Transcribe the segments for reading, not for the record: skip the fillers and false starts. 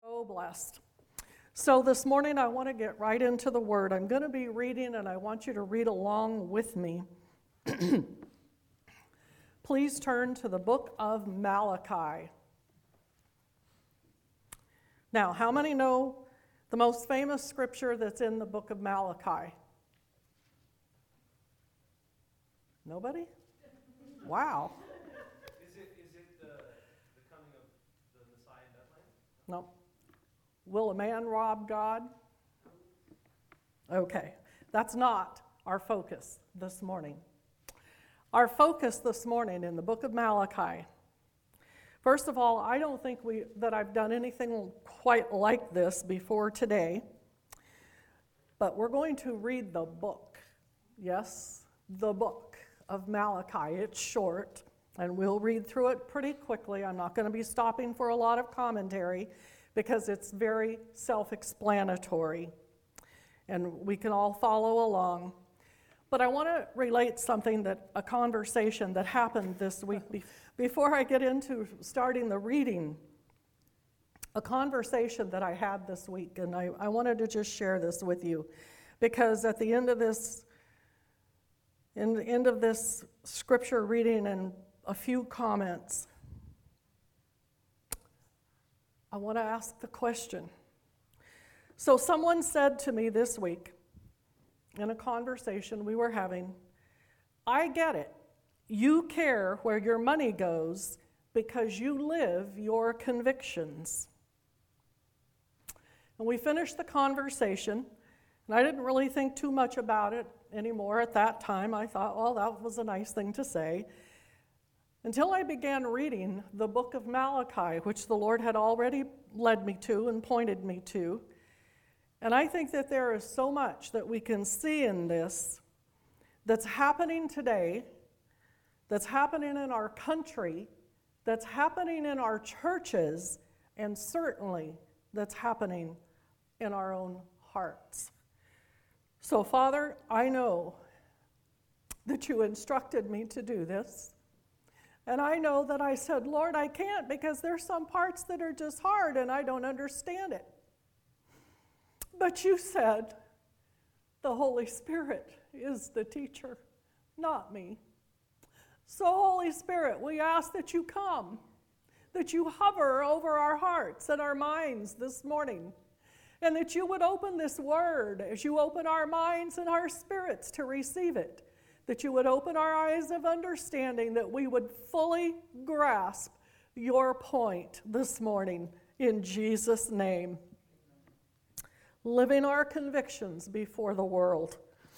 So blessed. So this morning I want to get right into the Word. I'm going to be reading, and I want you to read along with me. Please turn to the book of Malachi. Now, how many know the most famous scripture that's in the book of Malachi? Nobody? Wow. Is it the coming of the Messiah in Bethlehem? No. Will a man rob God? Okay, that's not our focus this morning. Our focus this morning in the book of Malachi. First of all, I don't think that I've done anything quite like this before today, but we're going to read the book. Yes, the book of Malachi. It's short, and we'll read through it pretty quickly. I'm not going to be stopping for a lot of commentary because it's very self-explanatory, and we can all follow along. But I want to relate a conversation that happened this week. Before I get into starting the reading, a conversation that I had this week, and I wanted to just share this with you, because at the end of this scripture reading and a few comments, I want to ask the question. So someone said to me this week, in a conversation we were having, I get it. You care where your money goes because you live your convictions. And we finished the conversation, and I didn't really think too much about it anymore at that time. I thought, well, that was a nice thing to say. Until I began reading the book of Malachi, which the Lord had already led me to and pointed me to. And I think that there is so much that we can see in this that's happening today, that's happening in our country, that's happening in our churches, and certainly that's happening in our own hearts. So, Father, I know that you instructed me to do this. And I know that I said, Lord, I can't because there's some parts that are just hard and I don't understand it. But you said the Holy Spirit is the teacher, not me. So, Holy Spirit, we ask that you come, that you hover over our hearts and our minds this morning, and that you would open this word as you open our minds and our spirits to receive it, that you would open our eyes of understanding, that we would fully grasp your point this morning in Jesus' name. Living our convictions before the world.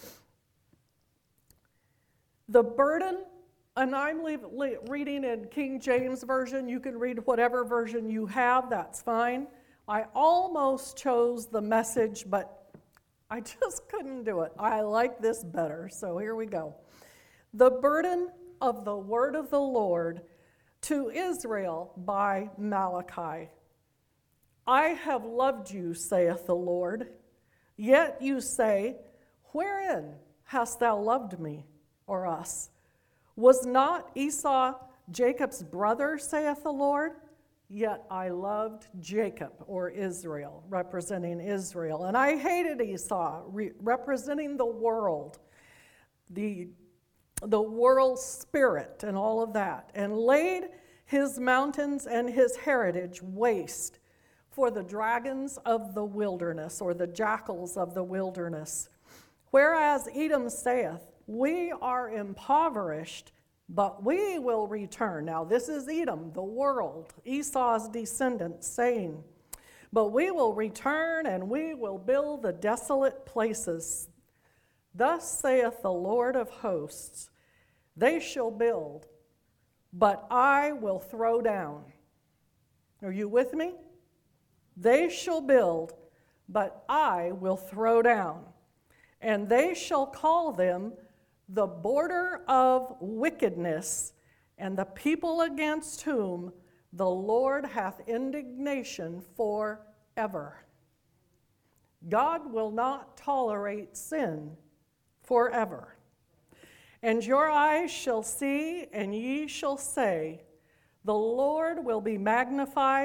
The burden, and I'm reading in King James Version. You can read whatever version you have, that's fine. I almost chose the Message, but I just couldn't do it. I like this better, so here we go. The burden of the word of the Lord to Israel by Malachi. I have loved you, saith the Lord. Yet you say, wherein hast thou loved me, or us? Was not Esau Jacob's brother, saith the Lord? Yet I loved Jacob, or Israel, representing Israel. And I hated Esau, representing the world, the world spirit and all of that, and laid his mountains and his heritage waste for the dragons of the wilderness, or the jackals of the wilderness. Whereas Edom saith, we are impoverished, but we will return. Now this is Edom, the world, Esau's descendants, saying, but we will return and we will build the desolate places. Thus saith the Lord of hosts, they shall build, but I will throw down. Are you with me? They shall build, but I will throw down. And they shall call them the border of wickedness, and the people against whom the Lord hath indignation forever. God will not tolerate sin forever. And your eyes shall see, and ye shall say, the Lord will be magnified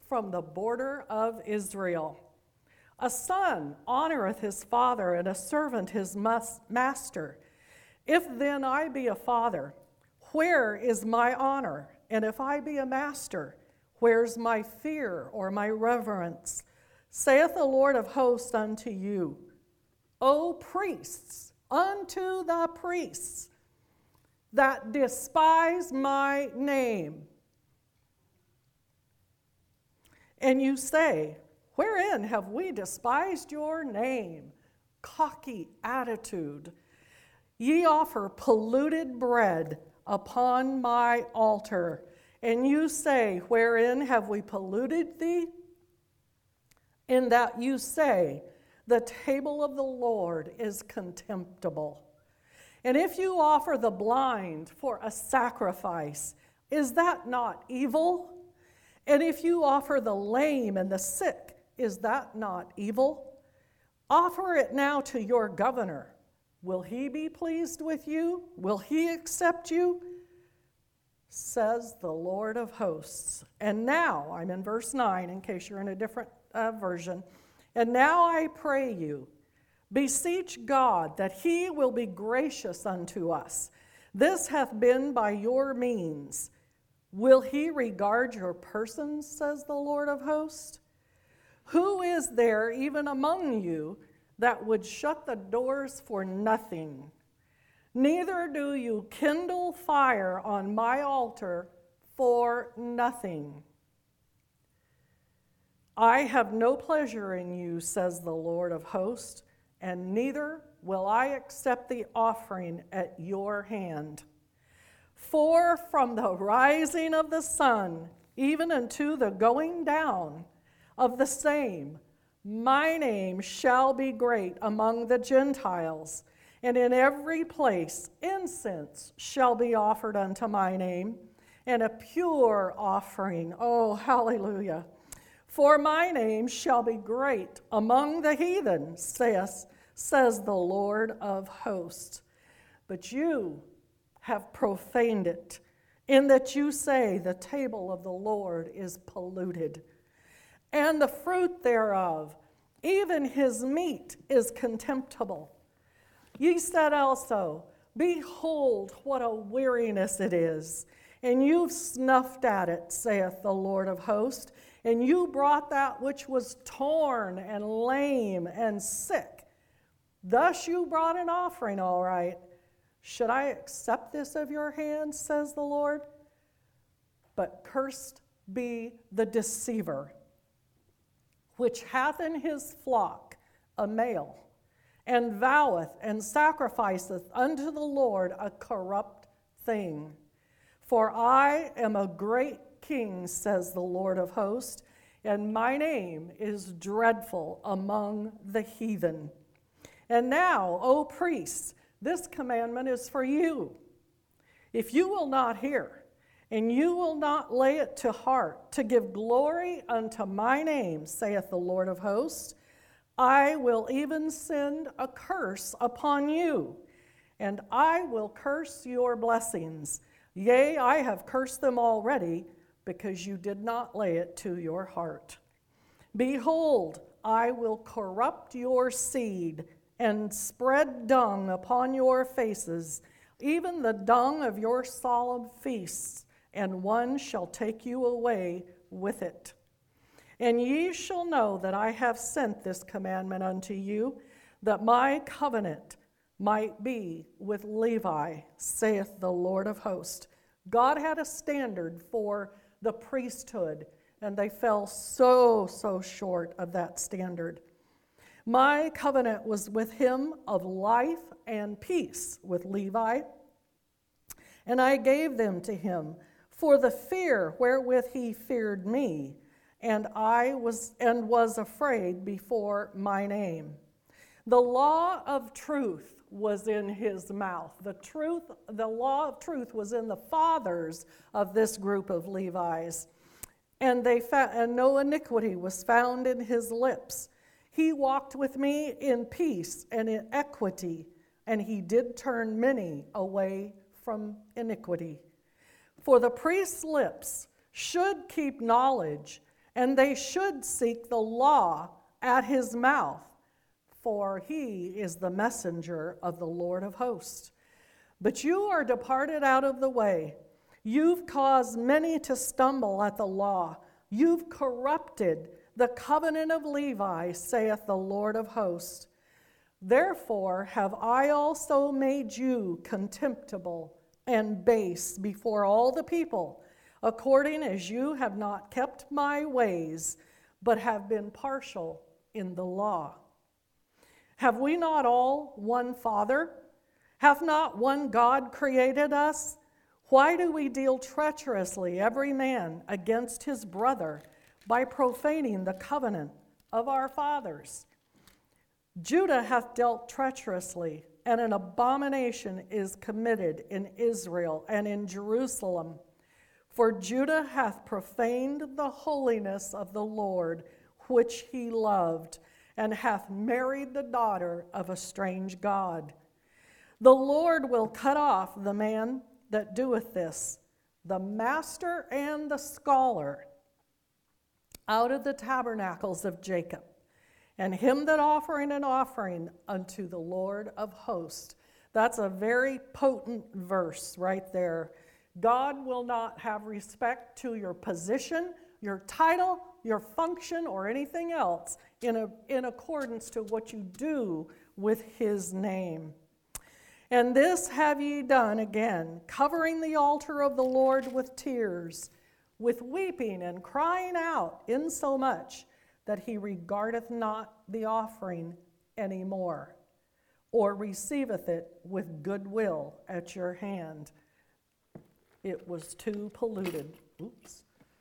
from the border of Israel. A son honoreth his father, and a servant his master. If then I be a father, where is my honor? And if I be a master, where's my fear or my reverence? Saith the Lord of hosts unto you, O priests, unto the priests that despise my name. And you say, wherein have we despised your name? Cocky attitude. Ye offer polluted bread upon my altar. And you say, wherein have we polluted thee? In that you say, the table of the Lord is contemptible. And if you offer the blind for a sacrifice, is that not evil? And if you offer the lame and the sick, is that not evil? Offer it now to your governor. Will he be pleased with you? Will he accept you? Says the Lord of hosts. And now, I'm in verse 9 in case you're in a different version. And now I pray you, beseech God that he will be gracious unto us. This hath been by your means. Will he regard your persons, says the Lord of hosts? Who is there even among you that would shut the doors for nothing? Neither do you kindle fire on my altar for nothing. I have no pleasure in you, says the Lord of hosts, and neither will I accept the offering at your hand. For from the rising of the sun, even unto the going down of the same, my name shall be great among the Gentiles, and in every place incense shall be offered unto my name, and a pure offering. Oh, hallelujah. For my name shall be great among the heathen, says the Lord of hosts. But you have profaned it, in that you say the table of the Lord is polluted, and the fruit thereof, even his meat, is contemptible. Ye said also, behold, what a weariness it is, and you've snuffed at it, saith the Lord of hosts, and you brought that which was torn and lame and sick. Thus you brought an offering, all right. Should I accept this of your hand, says the Lord? But cursed be the deceiver, which hath in his flock a male, and voweth and sacrificeth unto the Lord a corrupt thing. For I am a great king, says the Lord of hosts, and my name is dreadful among the heathen. And now, O priests, this commandment is for you. If you will not hear, and you will not lay it to heart, to give glory unto my name, saith the Lord of hosts, I will even send a curse upon you, and I will curse your blessings. Yea, I have cursed them already, because you did not lay it to your heart. Behold, I will corrupt your seed, and spread dung upon your faces, even the dung of your solemn feasts, and one shall take you away with it. And ye shall know that I have sent this commandment unto you, that my covenant might be with Levi, saith the Lord of hosts. God had a standard for the priesthood, and they fell so short of that standard. My covenant was with him of life and peace with Levi, and I gave them to him for the fear wherewith he feared me, and was afraid before my name. The law of truth was in his mouth. The law of truth was in the fathers of this group of Levites, and no iniquity was found in his lips. He walked with me in peace and in equity, and he did turn many away from iniquity. For the priest's lips should keep knowledge, and they should seek the law at his mouth, for he is the messenger of the Lord of hosts. But you are departed out of the way. You've caused many to stumble at the law. You've corrupted the covenant of Levi, saith the Lord of hosts. Therefore have I also made you contemptible and base before all the people, according as you have not kept my ways, but have been partial in the law. Have we not all one Father? Hath not one God created us? Why do we deal treacherously, every man against his brother, by profaning the covenant of our fathers? Judah hath dealt treacherously, and an abomination is committed in Israel and in Jerusalem. For Judah hath profaned the holiness of the Lord, which he loved, and hath married the daughter of a strange god. The Lord will cut off the man that doeth this, the master and the scholar, out of the tabernacles of Jacob, and him that offering an offering unto the Lord of hosts. That's a very potent verse right there. God will not have respect to your position, your title, your function, or anything else in accordance to what you do with his name. And this have ye done again, covering the altar of the Lord with tears, with weeping and crying out, insomuch that he regardeth not the offering any more, or receiveth it with good will at your hand. It was too polluted. Oops.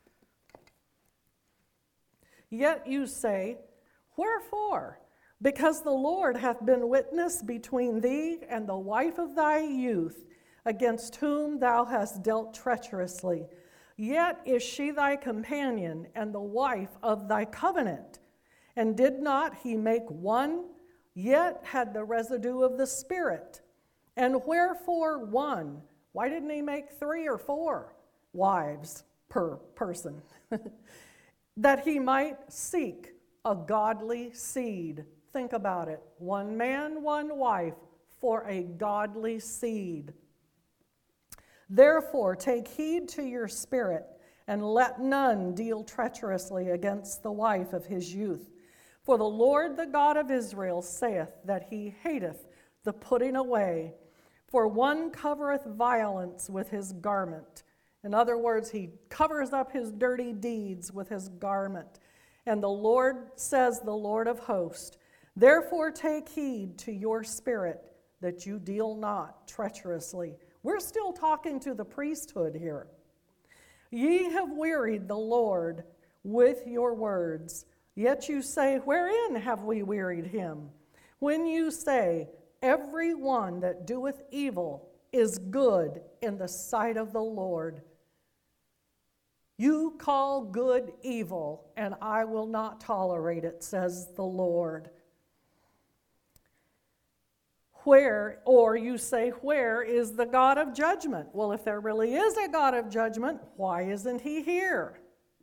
Yet you say, wherefore? Because the Lord hath been witness between thee and the wife of thy youth, against whom thou hast dealt treacherously. Yet is she thy companion and the wife of thy covenant. And did not he make one, yet had the residue of the Spirit? And wherefore one? Why didn't he make 3 or 4 wives per person? That he might seek a godly seed. Think about it. 1 man, 1 wife, for a godly seed. Therefore take heed to your spirit, and let none deal treacherously against the wife of his youth. For the Lord, the God of Israel, saith that he hateth the putting away. For one covereth violence with his garment. In other words, he covers up his dirty deeds with his garment. And the Lord says, the Lord of hosts, therefore take heed to your spirit, that you deal not treacherously. We're still talking to the priesthood here. Ye have wearied the Lord with your words. Yet you say, wherein have we wearied him? When you say, every one that doeth evil is good in the sight of the Lord. You call good evil, and I will not tolerate it, says the Lord. Where, or you say, where is the God of judgment? Well, if there really is a God of judgment, why isn't he here?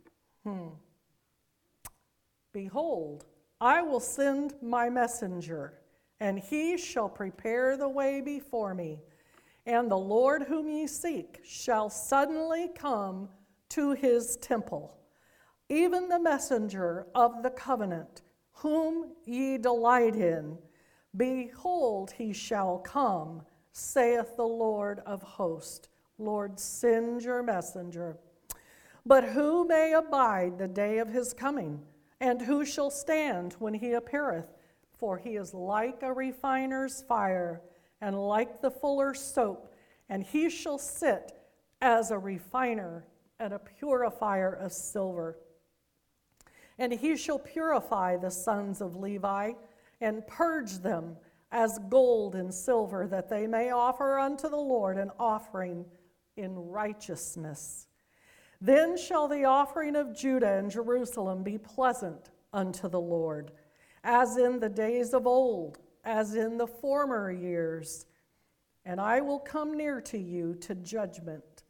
Behold, I will send my messenger, and he shall prepare the way before me. And the Lord whom ye seek shall suddenly come to his temple, even the messenger of the covenant, whom ye delight in. Behold, he shall come, saith the Lord of hosts. Lord, send your messenger. But who may abide the day of his coming? And who shall stand when he appeareth? For he is like a refiner's fire, and like the fuller's soap. And he shall sit as a refiner and a purifier of silver. And he shall purify the sons of Levi, and purge them as gold and silver, that they may offer unto the Lord an offering in righteousness. Then shall the offering of Judah and Jerusalem be pleasant unto the Lord, as in the days of old, as in the former years. And I will come near to you to judgment,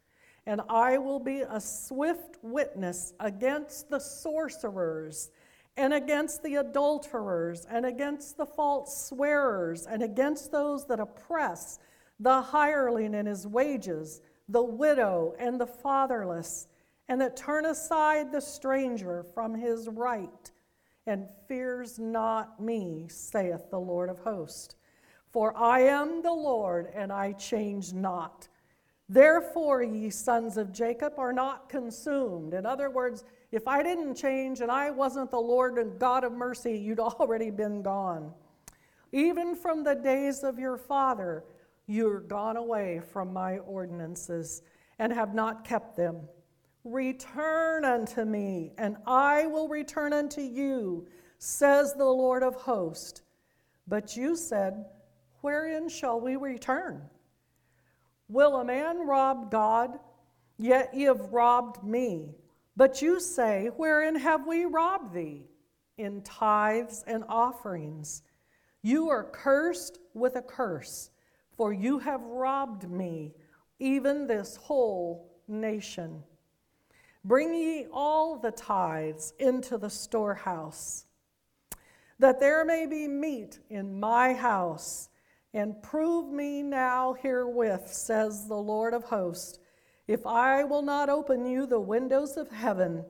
and I will be a swift witness against the sorcerers, and against the adulterers, and against the false swearers, and against those that oppress the hireling in his wages, the widow and the fatherless, and that turn aside the stranger from his right, and fears not me, saith the Lord of hosts. For I am the Lord, and I change not. Therefore, ye sons of Jacob are not consumed. In other words, if I didn't change and I wasn't the Lord and God of mercy, you'd already been gone. Even from the days of your father, you're gone away from my ordinances and have not kept them. Return unto me, and I will return unto you, says the Lord of hosts. But you said, wherein shall we return? Will a man rob God? Yet ye have robbed me. But you say, wherein have we robbed thee? In tithes and offerings. You are cursed with a curse, for you have robbed me, even this whole nation. Bring ye all the tithes into the storehouse, that there may be meat in my house, and prove me now herewith, says the Lord of hosts, if I will not open you the windows of heaven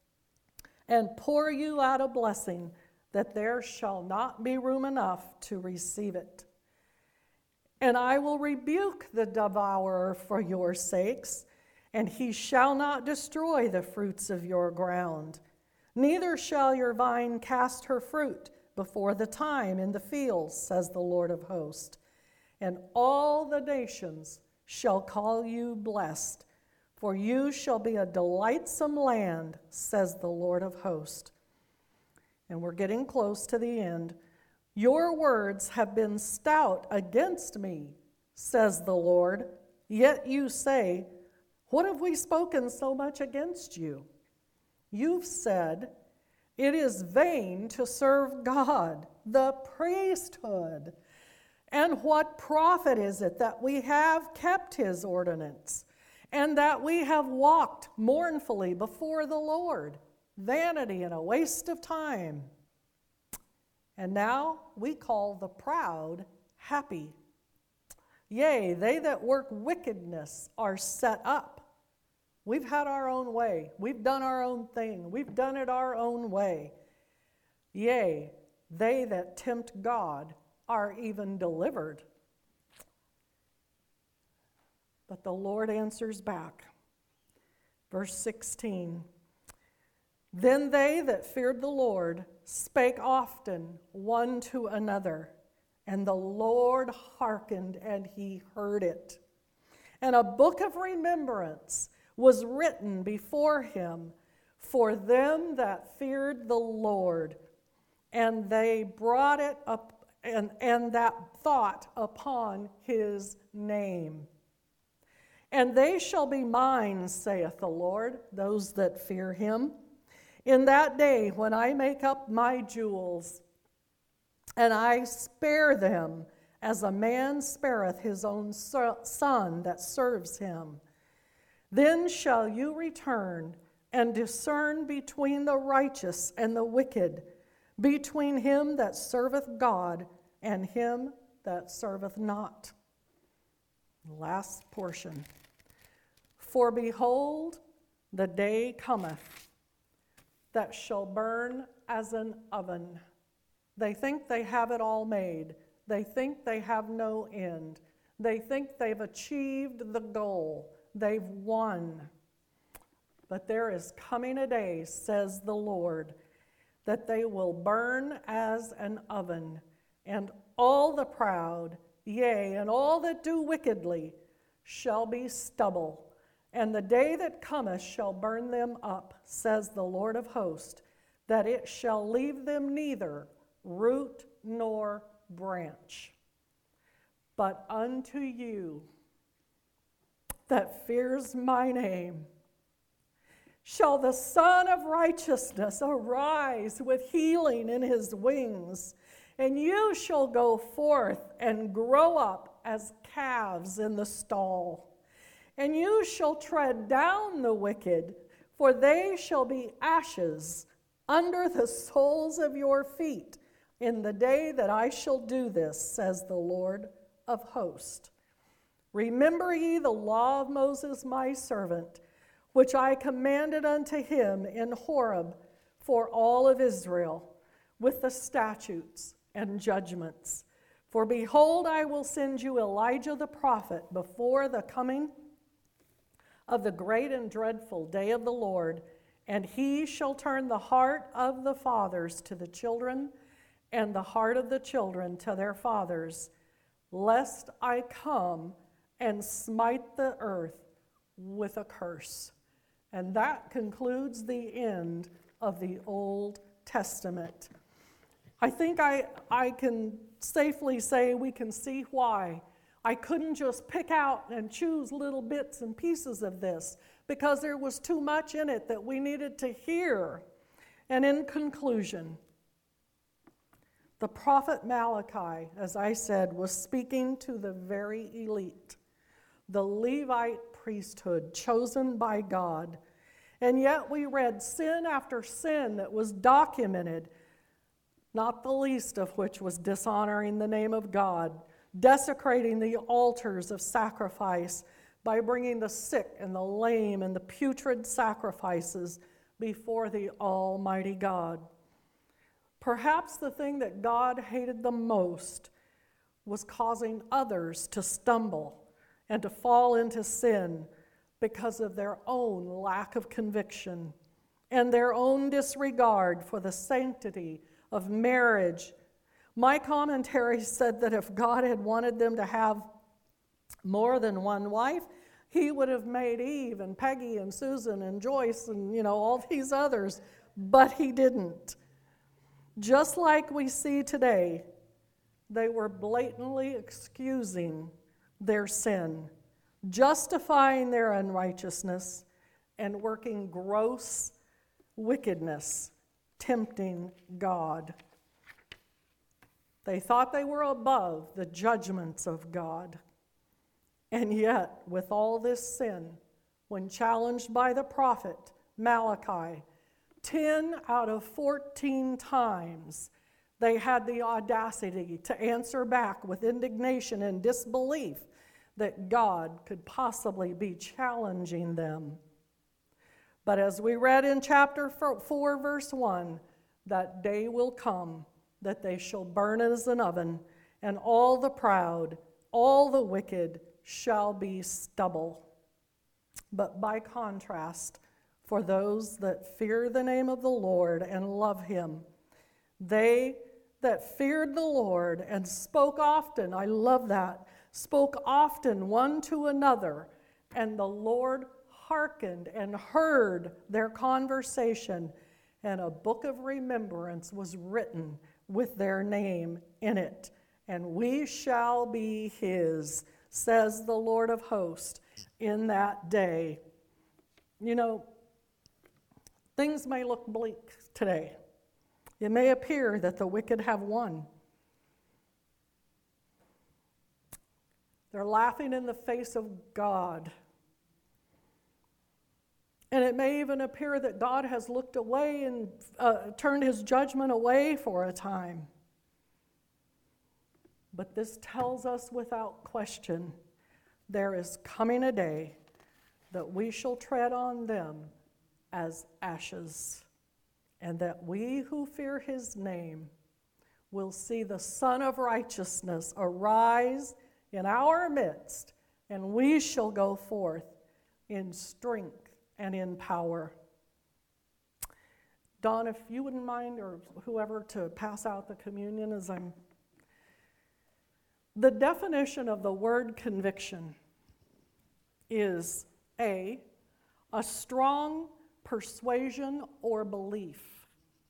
and pour you out a blessing, that there shall not be room enough to receive it. And I will rebuke the devourer for your sakes, and he shall not destroy the fruits of your ground. Neither shall your vine cast her fruit before the time in the fields, says the Lord of hosts. And all the nations shall call you blessed, for you shall be a delightsome land, says the Lord of hosts. And we're getting close to the end. Your words have been stout against me, says the Lord. Yet you say, what have we spoken so much against you? You've said, it is vain to serve God, the priesthood. And what profit is it that we have kept his ordinance, and that we have walked mournfully before the Lord? Vanity and a waste of time. And now we call the proud happy. Yea, they that work wickedness are set up. We've had our own way. We've done our own thing. We've done it our own way. Yea, they that tempt God are even delivered. But the Lord answers back. Verse 16. Then they that feared the Lord spake often one to another, and the Lord hearkened, and he heard it. And a book of remembrance was written before him for them that feared the Lord, and they brought it up and that thought upon his name. And they shall be mine, saith the Lord, those that fear him, in that day when I make up my jewels, and I spare them as a man spareth his own son that serves him. Then shall you return and discern between the righteous and the wicked, between him that serveth God and him that serveth not. Last portion. For behold, the day cometh that shall burn as an oven. They think they have it all made. They think they have no end. They think they've achieved the goal. They've won. But there is coming a day, says the Lord, that they will burn as an oven, and all the proud, yea, and all that do wickedly, shall be stubble. And the day that cometh shall burn them up, says the Lord of hosts, that it shall leave them neither root nor branch. But unto you that fears my name shall the Son of Righteousness arise with healing in his wings, and you shall go forth and grow up as calves in the stall. And you shall tread down the wicked, for they shall be ashes under the soles of your feet in the day that I shall do this, says the Lord of hosts. Remember ye the law of Moses my servant, which I commanded unto him in Horeb for all of Israel, with the statutes and judgments. For behold, I will send you Elijah the prophet before the coming of the great and dreadful day of the Lord, and he shall turn the heart of the fathers to the children, and the heart of the children to their fathers, lest I come and smite the earth with a curse. And that concludes the end of the Old Testament. I think I can safely say we can see why I couldn't just pick out and choose little bits and pieces of this, because there was too much in it that we needed to hear. And in conclusion, the prophet Malachi, as I said, was speaking to the very elite, the Levite priesthood chosen by God. And yet we read sin after sin that was documented, not the least of which was dishonoring the name of God, desecrating the altars of sacrifice by bringing the sick and the lame and the putrid sacrifices before the Almighty God. Perhaps the thing that God hated the most was causing others to stumble and to fall into sin because of their own lack of conviction and their own disregard for the sanctity of marriage. My commentary said that if God had wanted them to have more than one wife, he would have made Eve and Peggy and Susan and Joyce and, all these others, but he didn't. Just like we see today, they were blatantly excusing their sin, justifying their unrighteousness, and working gross wickedness, tempting God. They thought they were above the judgments of God. And yet, with all this sin, when challenged by the prophet Malachi, 10 out of 14 times they had the audacity to answer back with indignation and disbelief that God could possibly be challenging them. But as we read in chapter 4, verse 1, that day will come that they shall burn as an oven, and all the proud, all the wicked shall be stubble. But by contrast, for those that fear the name of the Lord and love him, they that feared the Lord and spoke often, I love that, spoke often one to another, and the Lord hearkened and heard their conversation, and a book of remembrance was written with their name in it. And we shall be his, says the Lord of hosts, in that day. Things may look bleak today. It may appear that the wicked have won. They're laughing in the face of God. And it may even appear that God has looked away and turned his judgment away for a time. But this tells us without question, there is coming a day that we shall tread on them as ashes, and that we who fear his name will see the Son of Righteousness arise in our midst, and we shall go forth in strength and in power. Don, if you wouldn't mind, or whoever, to pass out the communion as I'm... The definition of the word conviction is A, strong persuasion or belief.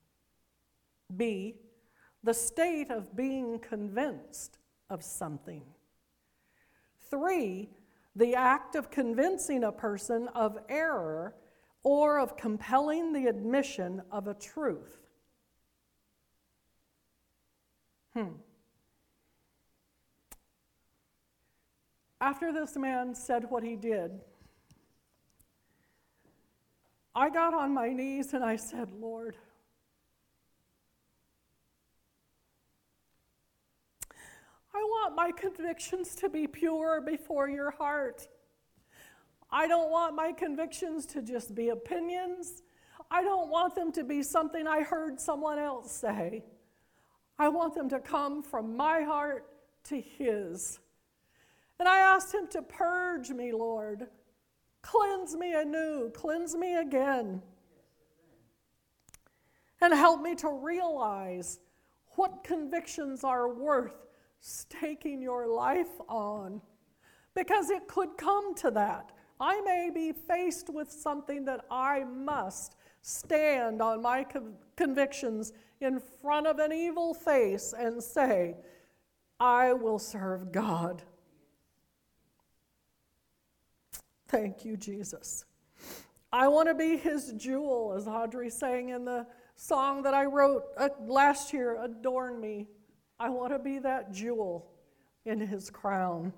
B, the state of being convinced of something. 3, the act of convincing a person of error or of compelling the admission of a truth. After this man said what he did, I got on my knees and I said, Lord, I want my convictions to be pure before your heart. I don't want my convictions to just be opinions. I don't want them to be something I heard someone else say. I want them to come from my heart to his. And I asked him to purge me, Lord. Cleanse me anew, cleanse me again. And help me to realize what convictions are worth staking your life on. Because it could come to that. I may be faced with something that I must stand on my convictions in front of an evil face and say, I will serve God. Thank you, Jesus. I want to be his jewel, as Audrey sang in the song that I wrote last year, Adorn Me. I want to be that jewel in his crown.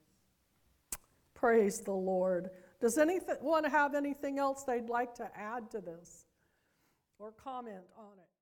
Praise the Lord. Does anyone have anything else they'd like to add to this or comment on it?